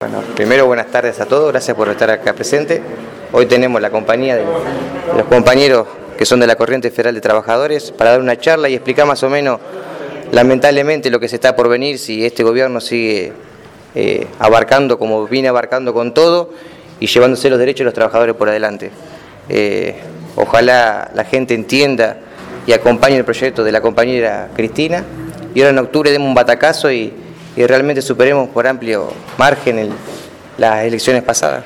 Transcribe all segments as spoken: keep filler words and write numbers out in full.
Bueno, primero buenas tardes a todos, gracias por estar acá presente. Hoy tenemos la compañía de los compañeros que son de la Corriente Federal de Trabajadores para dar una charla y explicar más o menos, lamentablemente, lo que se está por venir si este gobierno sigue eh, abarcando como viene abarcando con todo y llevándose los derechos de los trabajadores por adelante. Eh, ojalá la gente entienda y acompañe el proyecto de la compañera Cristina y ahora en octubre demos un batacazo y y realmente superemos por amplio margen el, las elecciones pasadas.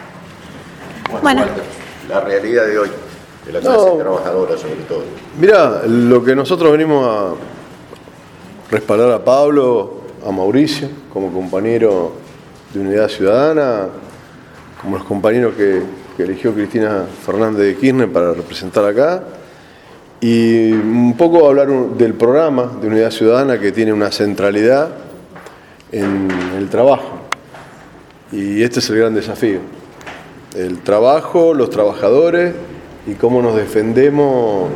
Bueno, la realidad de hoy, de la clase no, trabajadora sobre todo. Mirá, lo que nosotros venimos a respaldar a Pablo, a Mauricio, como compañero de Unidad Ciudadana, como los compañeros que, que eligió Cristina Fernández de Kirchner para representar acá, y un poco hablar del programa de Unidad Ciudadana que tiene una centralidad en el trabajo, y este es el gran desafío, el trabajo, los trabajadores y cómo nos defendemos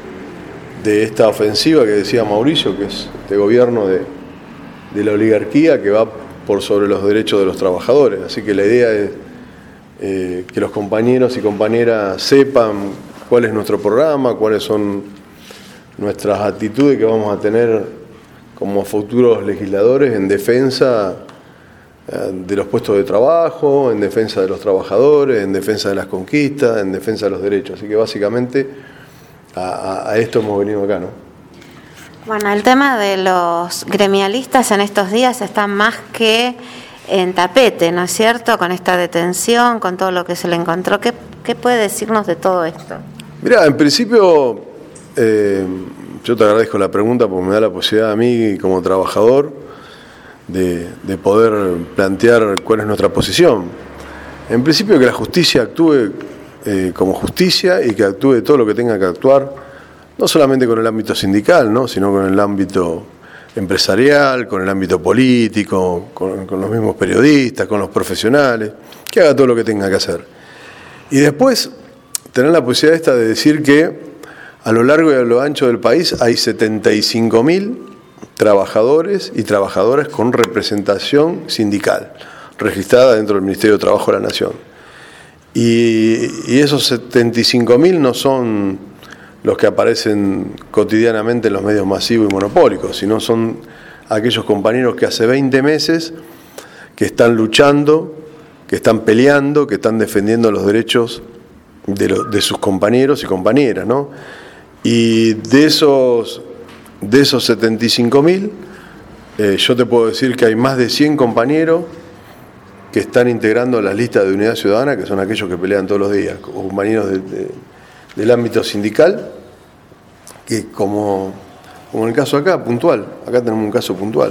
de esta ofensiva que decía Mauricio, que es este gobierno de, de la oligarquía que va por sobre los derechos de los trabajadores. Así que la idea es eh, que los compañeros y compañeras sepan cuál es nuestro programa, cuáles son nuestras actitudes que vamos a tener como futuros legisladores en defensa de los puestos de trabajo, en defensa de los trabajadores, en defensa de las conquistas, en defensa de los derechos. Así que básicamente a, a esto hemos venido acá, ¿no? Bueno, el tema de los gremialistas en estos días está más que en tapete, ¿no es cierto? Con esta detención, con todo lo que se le encontró. ¿Qué, qué puede decirnos de todo esto? Mirá, en principio... Eh, Yo te agradezco la pregunta porque me da la posibilidad a mí como trabajador de, de poder plantear cuál es nuestra posición. En principio que la justicia actúe eh, como justicia y que actúe todo lo que tenga que actuar, no solamente con el ámbito sindical, ¿no?, sino con el ámbito empresarial, con el ámbito político, con, con los mismos periodistas, con los profesionales, que haga todo lo que tenga que hacer. Y después tener la posibilidad esta de decir que a lo largo y a lo ancho del país hay setenta y cinco mil trabajadores y trabajadoras con representación sindical registrada dentro del Ministerio de Trabajo de la Nación. Y, y esos setenta y cinco mil no son los que aparecen cotidianamente en los medios masivos y monopólicos, sino son aquellos compañeros que hace veinte meses que están luchando, que están peleando, que están defendiendo los derechos de, lo, de sus compañeros y compañeras, ¿no? Y de esos, de esos setenta y cinco mil, eh, yo te puedo decir que hay más de cien compañeros que están integrando las listas de Unidad Ciudadana, que son aquellos que pelean todos los días, compañeros de, de, del ámbito sindical, que como, como en el caso acá, puntual, acá tenemos un caso puntual.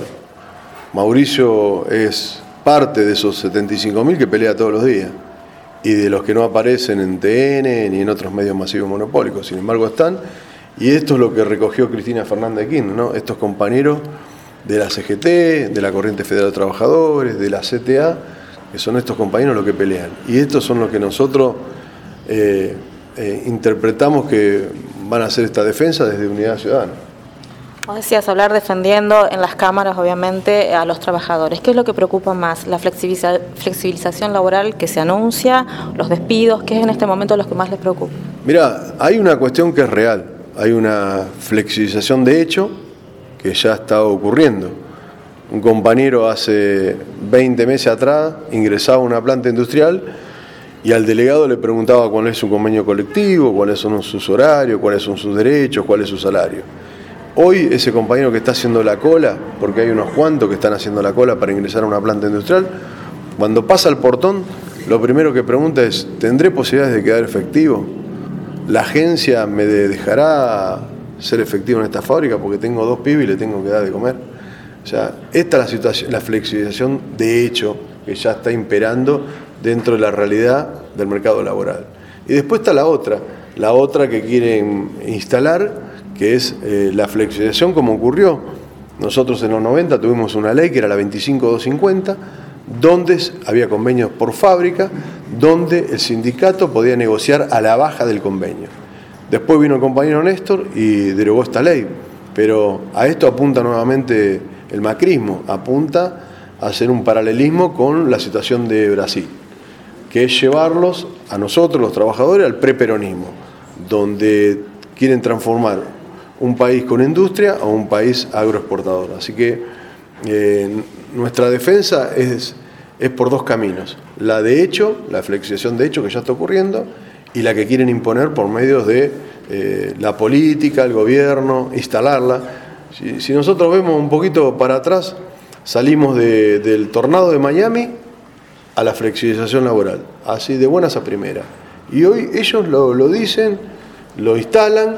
Mauricio es parte de esos setenta y cinco mil que pelea todos los días, y de los que no aparecen en T N ni en otros medios masivos monopólicos, sin embargo están, y esto es lo que recogió Cristina Fernández de Kirchner, ¿no? Estos compañeros de la C G T, de la Corriente Federal de Trabajadores, de la C T A, que son estos compañeros los que pelean, y estos son los que nosotros eh, eh, interpretamos que van a hacer esta defensa desde Unidad Ciudadana. Vos decías hablar defendiendo en las cámaras, obviamente, a los trabajadores. ¿Qué es lo que preocupa más? ¿La flexibiliza- flexibilización laboral que se anuncia? ¿Los despidos? ¿Qué es en este momento lo que más les preocupa? Mirá, hay una cuestión que es real. Hay una flexibilización de hecho que ya está ocurriendo. Un compañero hace veinte meses atrás ingresaba a una planta industrial y al delegado le preguntaba cuál es su convenio colectivo, cuáles son sus horarios, cuáles son sus derechos, cuál es su salario. Hoy ese compañero que está haciendo la cola, porque hay unos cuantos que están haciendo la cola para ingresar a una planta industrial, cuando pasa al portón, lo primero que pregunta es, ¿tendré posibilidades de quedar efectivo? ¿La agencia me dejará ser efectivo en esta fábrica porque tengo dos pibes y le tengo que dar de comer? O sea, esta es la situación, la flexibilización de hecho que ya está imperando dentro de la realidad del mercado laboral. Y después está la otra, la otra que quieren instalar, que es eh, la flexibilización como ocurrió. Nosotros en los noventa tuvimos una ley que era la veinticinco mil doscientos cincuenta, donde había convenios por fábrica, donde el sindicato podía negociar a la baja del convenio. Después vino el compañero Néstor y derogó esta ley, pero a esto apunta nuevamente el macrismo, apunta hacer un paralelismo con la situación de Brasil, que es llevarlos a nosotros, los trabajadores, al preperonismo, donde quieren transformar un país con industria a un país agroexportador. Así que eh, nuestra defensa es, es por dos caminos: la de hecho, la flexibilización de hecho que ya está ocurriendo, y la que quieren imponer por medios de eh, la política, el gobierno, instalarla. Si, si nosotros vemos un poquito para atrás, salimos de, del tornado de Miami a la flexibilización laboral, así de buenas a primeras. Y hoy ellos lo, lo dicen, lo instalan,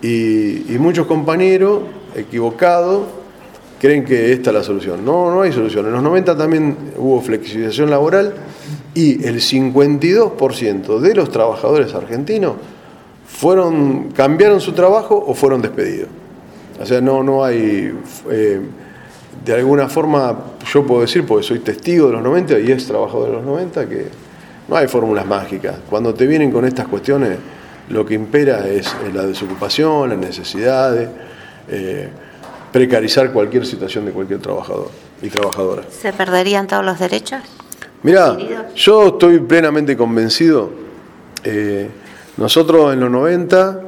y, y muchos compañeros equivocados creen que esta es la solución. No, no hay solución. En los noventa también hubo flexibilización laboral y el cincuenta y dos por ciento de los trabajadores argentinos fueron, cambiaron su trabajo o fueron despedidos. O sea, no, no hay... Eh, de alguna forma, yo puedo decir, porque soy testigo de los noventa y es trabajador de los noventa, que no hay fórmulas mágicas. Cuando te vienen con estas cuestiones, lo que impera es la desocupación, las necesidades, eh, precarizar cualquier situación de cualquier trabajador y trabajadora. ¿Se perderían todos los derechos? Mirá, yo estoy plenamente convencido. Eh, nosotros en los noventa,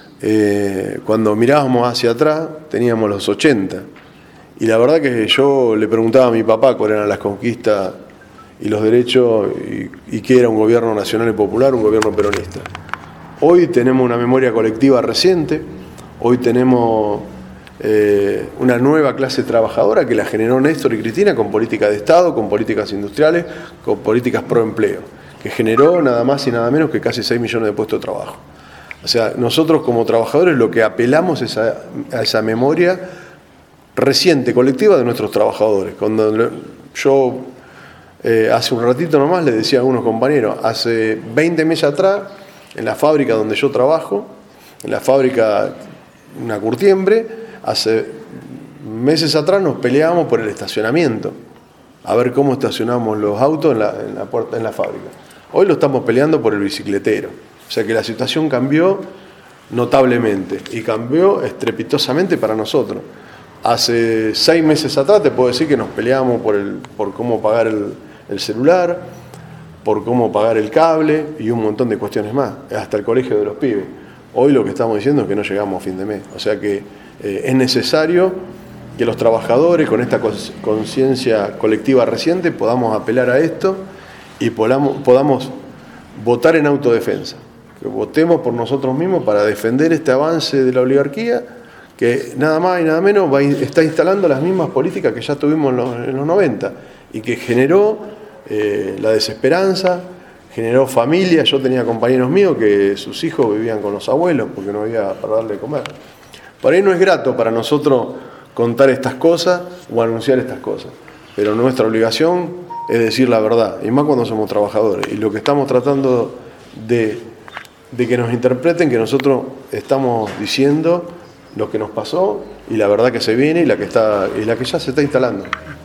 eh, cuando mirábamos hacia atrás, teníamos los ochenta. Y la verdad que yo le preguntaba a mi papá cuáles eran las conquistas y los derechos y, y qué era un gobierno nacional y popular, un gobierno peronista. Hoy tenemos una memoria colectiva reciente, hoy tenemos eh, una nueva clase trabajadora que la generó Néstor y Cristina con políticas de Estado, con políticas industriales, con políticas pro empleo, que generó nada más y nada menos que casi seis millones de puestos de trabajo. O sea, nosotros como trabajadores lo que apelamos es a, a esa memoria reciente, colectiva de nuestros trabajadores. Cuando yo eh, hace un ratito nomás le decía a algunos compañeros, hace veinte meses atrás, en la fábrica donde yo trabajo, en la fábrica, una curtiembre, hace meses atrás nos peleábamos por el estacionamiento, a ver cómo estacionamos los autos en la, en la, puerta, en la fábrica. Hoy lo estamos peleando por el bicicletero. O sea que la situación cambió notablemente y cambió estrepitosamente para nosotros. Hace seis meses atrás te puedo decir que nos peleábamos por, el, por cómo pagar el, el celular, por cómo pagar el cable y un montón de cuestiones más, hasta el colegio de los pibes. Hoy lo que estamos diciendo es que no llegamos a fin de mes. O sea que eh, es necesario que los trabajadores, con esta conciencia colectiva reciente, podamos apelar a esto y podamos, podamos votar en autodefensa. Que votemos por nosotros mismos para defender este avance de la oligarquía, que nada más y nada menos va, está instalando las mismas políticas que ya tuvimos en los, en los noventa y que generó eh, la desesperanza, generó familias. Yo tenía compañeros míos que sus hijos vivían con los abuelos porque no había para darle de comer. Por ahí no es grato para nosotros contar estas cosas o anunciar estas cosas, pero nuestra obligación es decir la verdad, y más cuando somos trabajadores. Y lo que estamos tratando de, de que nos interpreten, que nosotros estamos diciendo lo que nos pasó y la verdad que se viene y la que está y la que ya se está instalando.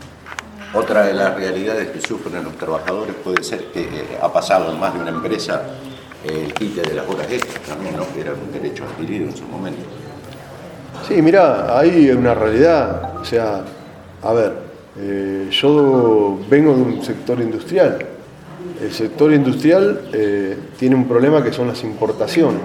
Otra de las realidades que sufren los trabajadores puede ser que eh, ha pasado en más de una empresa eh, el quite de las horas extras también, ¿no? Que era un derecho adquirido en su momento. Sí, mirá, ahí es una realidad. O sea, a ver, eh, yo vengo de un sector industrial. El sector industrial eh, tiene un problema que son las importaciones.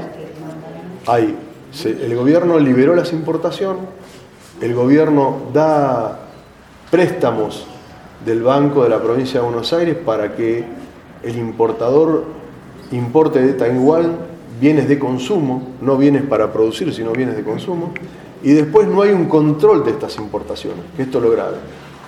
Hay El gobierno liberó las importaciones, el gobierno da préstamos del Banco de la Provincia de Buenos Aires para que el importador importe de Taiwán bienes de consumo, no bienes para producir, sino bienes de consumo, y después no hay un control de estas importaciones, que esto es lo grave.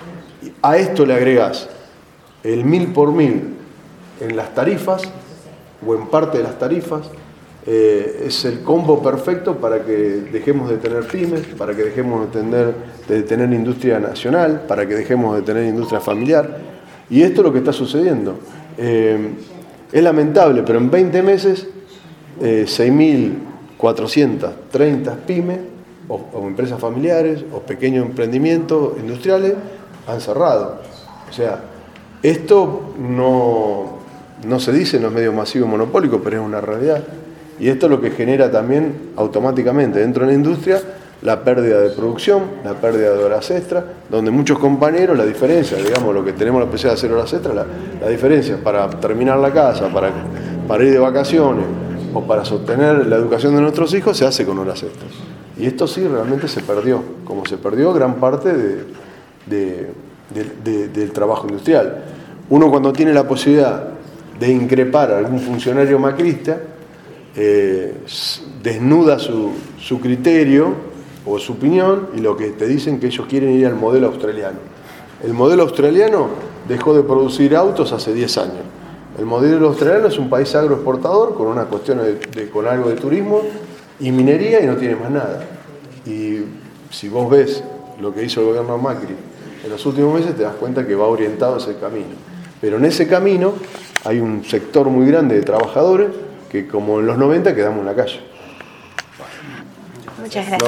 A esto le agregás el mil por mil en las tarifas, o en parte de las tarifas. Eh, es el combo perfecto para que dejemos de tener pymes, para que dejemos de tener, de tener industria nacional, para que dejemos de tener industria familiar. Y esto es lo que está sucediendo. Eh, es lamentable, pero en veinte meses, eh, seis mil cuatrocientas treinta pymes, o, o empresas familiares, o pequeños emprendimientos industriales, han cerrado. O sea, esto no, no se dice en los medios masivos monopólicos, pero es una realidad. Y esto es lo que genera también automáticamente dentro de la industria la pérdida de producción, la pérdida de horas extras, donde muchos compañeros, la diferencia, digamos, lo que tenemos la posibilidad de hacer horas extras, la, la diferencia para terminar la casa, para, para ir de vacaciones o para sostener la educación de nuestros hijos, se hace con horas extras. Y esto sí realmente se perdió, como se perdió gran parte de, de, de, de, del trabajo industrial. Uno cuando tiene la posibilidad de increpar a algún funcionario macrista, eh, desnuda su, su criterio o su opinión, y lo que te dicen que ellos quieren ir al modelo australiano. El modelo australiano dejó de producir autos hace diez años. El modelo australiano es un país agroexportador con una cuestión de, de, con algo de turismo y minería, y no tiene más nada. Y si vos ves lo que hizo el gobierno Macri en los últimos meses, te das cuenta que va orientado a ese camino. Pero en ese camino hay un sector muy grande de trabajadores que, como en los noventa, quedamos en la calle. Muchas gracias.